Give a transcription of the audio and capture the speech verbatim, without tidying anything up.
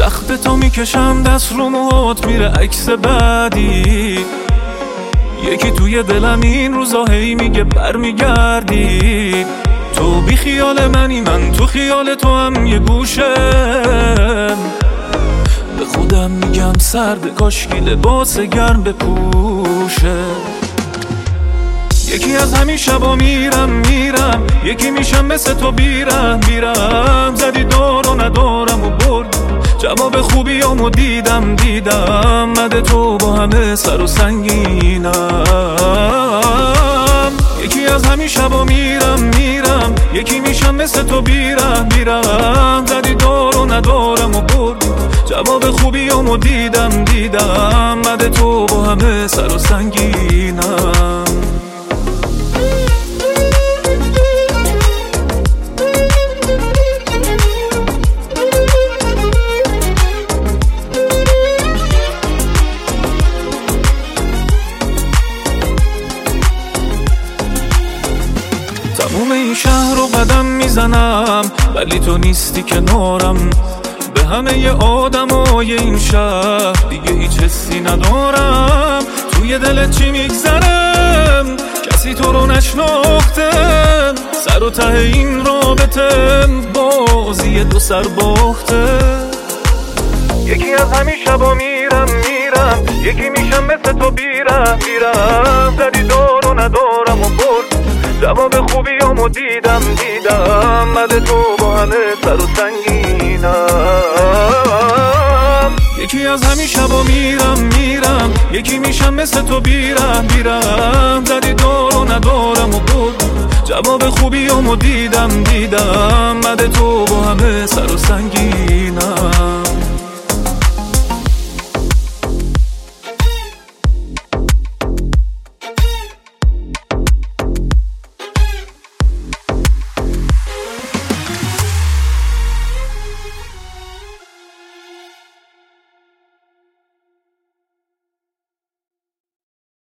سخت تو میکشم دست رو موهات میره عکس بعدی. یکی توی دلم این روزا هی میگه برمیگردی. تو بی خیال منی من تو خیال تو هم یه گوشم. به خودم میگم سرد کاشکی لباس گرم بپوشه. یکی از همین شبا میرم میرم یکی میشم مثل تو بیرم بیرم. زدی دور و ندارم و برد جواب خوبیامو دیدم دیدم. مده تو با همه سر و سنگینم. یکی از همین شبا میرم میرم یکی میشم مثل تو بیرم بیرم. زدی دور و ندارم و برد جواب خوبیامو دیدم دیدم. مده تو با همه سر و سنگینم. تموم این شهر رو قدم میزنم ولی تو نیستی کنارم. به همه آدمای این شهر دیگه هیچ حسی ندارم. توی دلت چی میگذرم کسی تو رو نشناخته. سر و ته این رابطه بازی دو سر باخته. یکی از همین شبا میرم میرم یکی میشم مثل تو بیرم بیرم. زدی دور و ندارم و برد جواب خوبیامو دیدم دیدم. مده تو با همه سر و سنگینم. یکی از همین شبا میرم میرم یکی میشم مثل تو بیرم بیرم. زدی دور و ندارم و برد جواب خوبیامو دیدم دیدم. مده تو با همه سر و سنگینم.